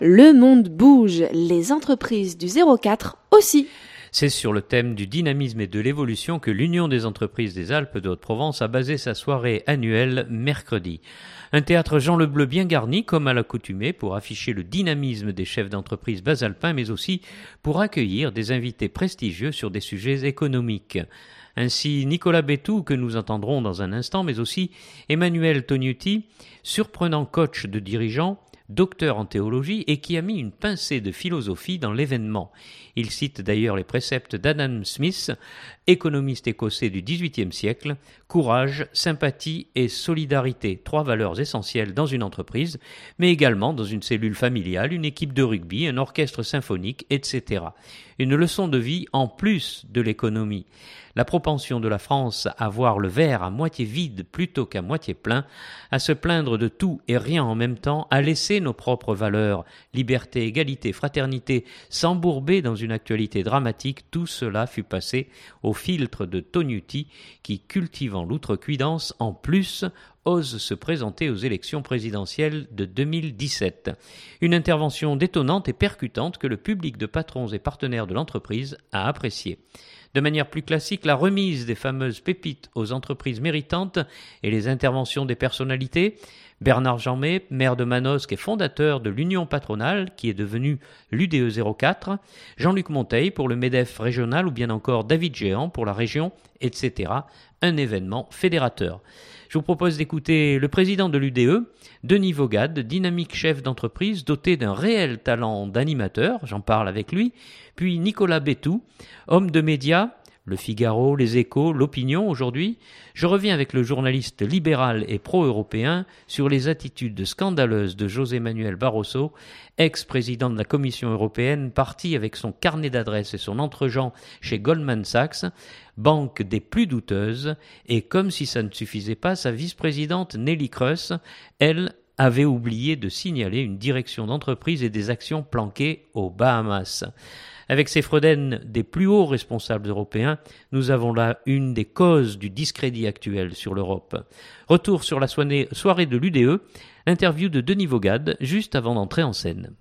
Le monde bouge, les entreprises du 04 aussi. C'est sur le thème du dynamisme et de l'évolution que l'Union des entreprises des Alpes de Haute-Provence a basé sa soirée annuelle mercredi. Un théâtre Jean Le Bleu bien garni, comme à l'accoutumée, pour afficher le dynamisme des chefs d'entreprise basalpins, mais aussi pour accueillir des invités prestigieux sur des sujets économiques. Ainsi, Nicolas Bétou, que nous entendrons dans un instant, mais aussi Emmanuel Tognuti, surprenant coach de dirigeants, docteur en théologie et qui a mis une pincée de philosophie dans l'événement. Il cite d'ailleurs les préceptes d'Adam Smith, économiste écossais du XVIIIe siècle, courage, sympathie et solidarité, 3 valeurs essentielles dans une entreprise, mais également dans une cellule familiale, une équipe de rugby, un orchestre symphonique, etc. Une leçon de vie en plus de l'économie. La propension de la France à voir le verre à moitié vide plutôt qu'à moitié plein, à se plaindre de tout et rien en même temps, à laisser nos propres valeurs, liberté, égalité, fraternité, s'embourber dans une actualité dramatique, tout cela fut passé au filtre de Tognuti qui, cultivant l'outrecuidance, en plus, ose se présenter aux élections présidentielles de 2017. Une intervention détonnante et percutante que le public de patrons et partenaires de l'entreprise a appréciée. De manière plus classique, la remise des fameuses pépites aux entreprises méritantes et les interventions des personnalités. Bernard Jeanmet, maire de Manosque et fondateur de l'Union patronale, qui est devenue l'UDE 04, Jean-Luc Monteil pour le MEDEF régional ou bien encore David Géant pour la région, etc. Un événement fédérateur. Je vous propose d'écouter le président de l'UDE, Denis Vaugade, dynamique chef d'entreprise doté d'un réel talent d'animateur, j'en parle avec lui, puis Nicolas Bétou, homme de médias, Le Figaro, Les Échos, L'Opinion aujourd'hui. Je reviens avec le journaliste libéral et pro-européen sur les attitudes scandaleuses de José Manuel Barroso, ex-président de la Commission européenne, parti avec son carnet d'adresses et son entregent chez Goldman Sachs, banque des plus douteuses, et comme si ça ne suffisait pas, sa vice-présidente Nelly Creuss, elle, avait oublié de signaler une direction d'entreprise et des actions planquées aux Bahamas. Avec ces fredaines des plus hauts responsables européens, nous avons là une des causes du discrédit actuel sur l'Europe. Retour sur la soirée de l'UDE, interview de Denis Vaugade, juste avant d'entrer en scène.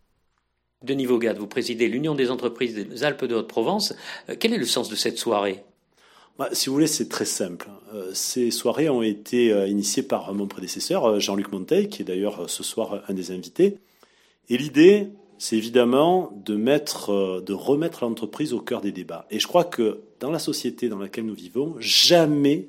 Denis Vaugade, vous présidez l'Union des entreprises des Alpes de Haute-Provence. Quel est le sens de cette soirée ? Si vous voulez, c'est très simple. Ces soirées ont été initiées par mon prédécesseur, Jean-Luc Monteil, qui est d'ailleurs ce soir un des invités. Et l'idée, c'est évidemment de remettre l'entreprise au cœur des débats. Et je crois que dans la société dans laquelle nous vivons, jamais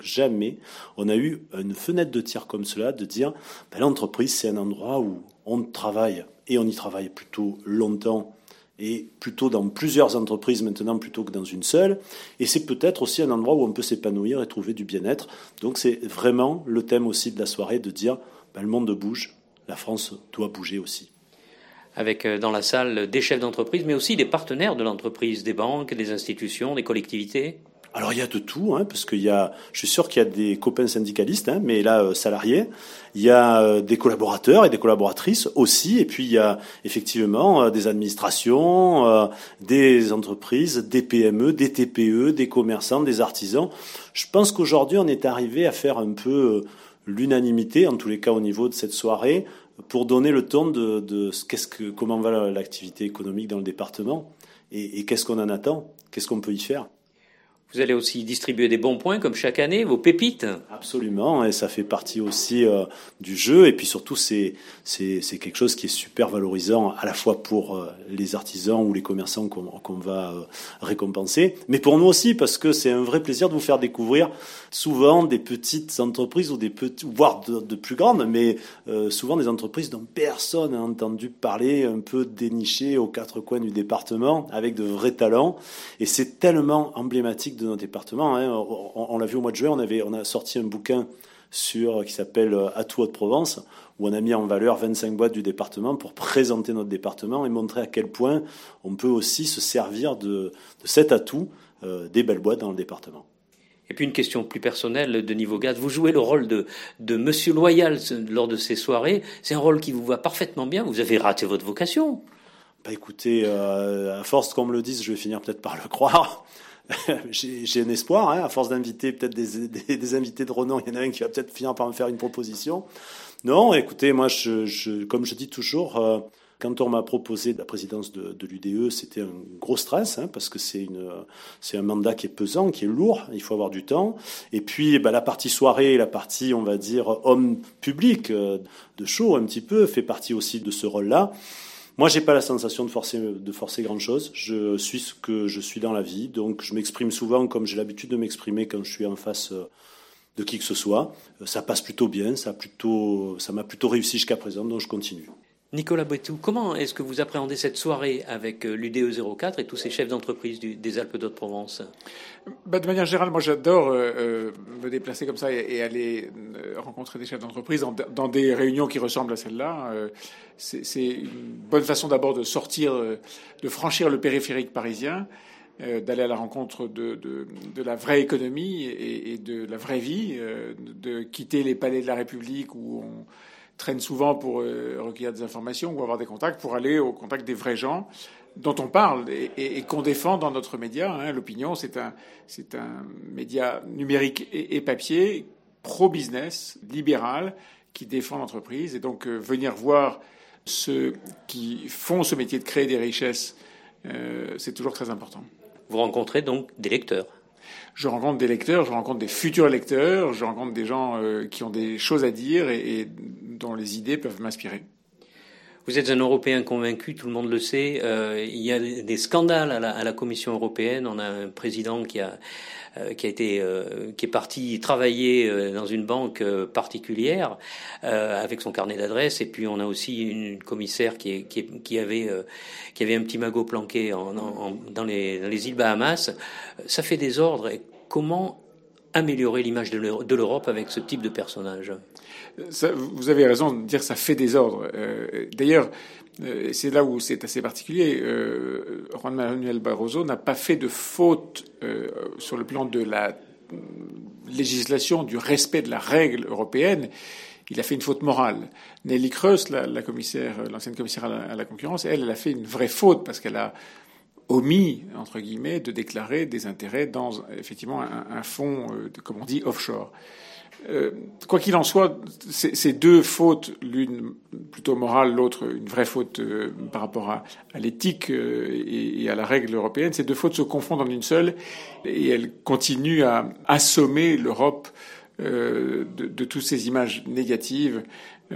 on a eu une fenêtre de tir comme cela, de dire l'entreprise, c'est un endroit où on travaille, et on y travaille plutôt longtemps, et plutôt dans plusieurs entreprises maintenant plutôt que dans une seule. Et c'est peut-être aussi un endroit où on peut s'épanouir et trouver du bien-être. Donc c'est vraiment le thème aussi de la soirée, de dire le monde bouge, la France doit bouger aussi. Avec dans la salle des chefs d'entreprise, mais aussi des partenaires de l'entreprise, des banques, des institutions, des collectivités. Alors il y a de tout, parce que je suis sûr qu'il y a des copains syndicalistes, mais là salariés. Il y a des collaborateurs et des collaboratrices aussi, et puis il y a effectivement des administrations, des entreprises, des PME, des TPE, des commerçants, des artisans. Je pense qu'aujourd'hui on est arrivé à faire un peu l'unanimité, en tous les cas au niveau de cette soirée, pour donner le ton de comment va l'activité économique dans le département et qu'est-ce qu'on en attend, qu'est-ce qu'on peut y faire. Vous allez aussi distribuer des bons points comme chaque année, vos pépites. Absolument, et ça fait partie aussi du jeu. Et puis surtout, c'est quelque chose qui est super valorisant à la fois pour les artisans ou les commerçants qu'on va récompenser, mais pour nous aussi parce que c'est un vrai plaisir de vous faire découvrir souvent des petites entreprises ou voire de plus grandes, mais souvent des entreprises dont personne n'a entendu parler, un peu dénichées aux 4 coins du département, avec de vrais talents. Et c'est tellement emblématique de notre département. On l'a vu au mois de juin, on a sorti un bouquin qui s'appelle Atout Haute-Provence, où on a mis en valeur 25 boîtes du département pour présenter notre département et montrer à quel point on peut aussi se servir de cet atout des belles boîtes dans le département. Et puis une question plus personnelle, Denis Vaugade, vous jouez le rôle de Monsieur Loyal lors de ces soirées. C'est un rôle qui vous va parfaitement bien, vous avez raté votre vocation. Écoutez, à force qu'on me le dise, je vais finir peut-être par le croire. J'ai un espoir, à force d'inviter peut-être des invités de renom, il y en a un qui va peut-être finir par me faire une proposition. Non, écoutez, moi, comme je dis toujours, Quand on m'a proposé la présidence de l'UDE, c'était un gros stress, parce que c'est un mandat qui est pesant, qui est lourd, il faut avoir du temps. Et puis la partie soirée, la partie, on va dire, homme public, de show un petit peu, fait partie aussi de ce rôle-là. Moi, j'ai pas la sensation de forcer grand chose. Je suis ce que je suis dans la vie, donc je m'exprime souvent comme j'ai l'habitude de m'exprimer quand je suis en face de qui que ce soit. Ça passe plutôt bien, ça m'a plutôt réussi jusqu'à présent, donc je continue. Nicolas Boitou, comment est-ce que vous appréhendez cette soirée avec l'UDE 04 et tous ces chefs d'entreprise des Alpes d'Haute-Provence ? De manière générale, moi j'adore me déplacer comme ça et aller rencontrer des chefs d'entreprise dans des réunions qui ressemblent à celle-là. C'est une bonne façon d'abord de sortir, de franchir le périphérique parisien, d'aller à la rencontre de la vraie économie et de la vraie vie, de quitter les palais de la République où on traîne souvent pour recueillir des informations ou avoir des contacts, pour aller au contact des vrais gens dont on parle et qu'on défend dans notre média. L'opinion, c'est un média numérique et papier, pro-business, libéral, qui défend l'entreprise. Et donc venir voir ceux qui font ce métier de créer des richesses, c'est toujours très important. Vous rencontrez donc des lecteurs ? Je rencontre des lecteurs, je rencontre des futurs lecteurs, je rencontre des gens qui ont des choses à dire et dont les idées peuvent m'inspirer. Vous êtes un Européen convaincu, tout le monde le sait. Il y a des scandales à la Commission européenne. On a un président qui est parti travailler dans une banque particulière avec son carnet d'adresses. Et puis on a aussi une commissaire qui avait un petit magot planqué dans les îles Bahamas. Ça fait désordre. Et comment améliorer l'image de l'Europe avec ce type de personnage ? Vous avez raison de dire que ça fait désordre. D'ailleurs, c'est là où c'est assez particulier. Juan Manuel Barroso n'a pas fait de faute sur le plan de la législation, du respect de la règle européenne. Il a fait une faute morale. Nelly Kroes, l'ancienne commissaire à la concurrence, elle a fait une vraie faute parce qu'elle a omis, entre guillemets, de déclarer des intérêts dans, effectivement, un fonds, comme on dit, offshore. Quoi qu'il en soit, ces deux fautes, l'une plutôt morale, l'autre une vraie faute par rapport à l'éthique et à la règle européenne, ces deux fautes se confondent en une seule et elles continuent à assommer l'Europe de toutes ces images négatives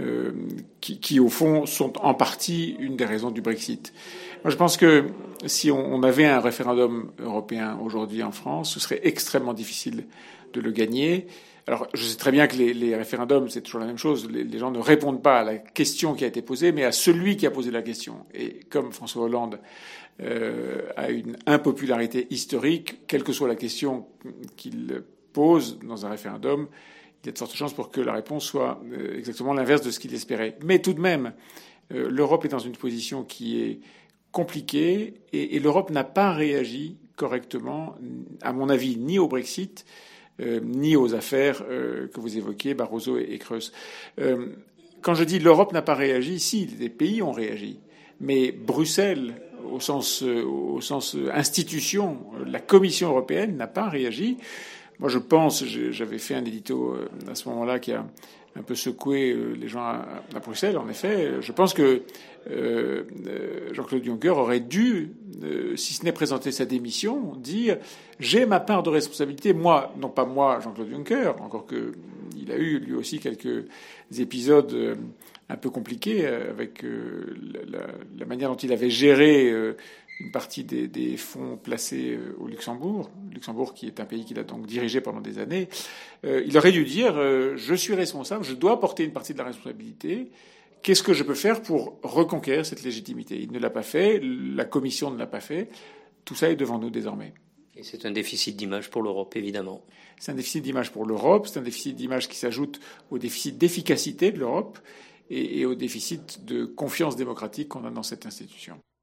qui, au fond, sont en partie une des raisons du Brexit. Moi, je pense que si on avait un référendum européen aujourd'hui en France, ce serait extrêmement difficile de le gagner. Alors, je sais très bien que les référendums, c'est toujours la même chose. Les gens ne répondent pas à la question qui a été posée, mais à celui qui a posé la question. Et comme François Hollande a une impopularité historique, quelle que soit la question qu'il pose dans un référendum, il y a de fortes chances pour que la réponse soit exactement l'inverse de ce qu'il espérait. Mais tout de même, l'Europe est dans une position qui est compliquée et l'Europe n'a pas réagi correctement, à mon avis, ni au Brexit, ni aux affaires que vous évoquiez, Barroso et Kroes. Quand je dis l'Europe n'a pas réagi, si, les pays ont réagi. Mais Bruxelles, au sens institution, la Commission européenne n'a pas réagi. Moi, je pense, j'avais fait un édito à ce moment-là qui a un peu secoué les gens à Bruxelles. En effet, je pense que Jean-Claude Juncker aurait dû, si ce n'est présenter sa démission, dire « j'ai ma part de responsabilité ». Moi, non pas moi, Jean-Claude Juncker, encore que il a eu lui aussi quelques épisodes un peu compliqués avec la manière dont il avait géré une partie des fonds placés au Luxembourg qui est un pays qu'il a donc dirigé pendant des années. Il aurait dû dire je suis responsable, je dois porter une partie de la responsabilité. Qu'est-ce que je peux faire pour reconquérir cette légitimité ? Il ne l'a pas fait, la Commission ne l'a pas fait. Tout ça est devant nous désormais. Et c'est un déficit d'image pour l'Europe, évidemment. C'est un déficit d'image pour l'Europe, c'est un déficit d'image qui s'ajoute au déficit d'efficacité de l'Europe et au déficit de confiance démocratique qu'on a dans cette institution.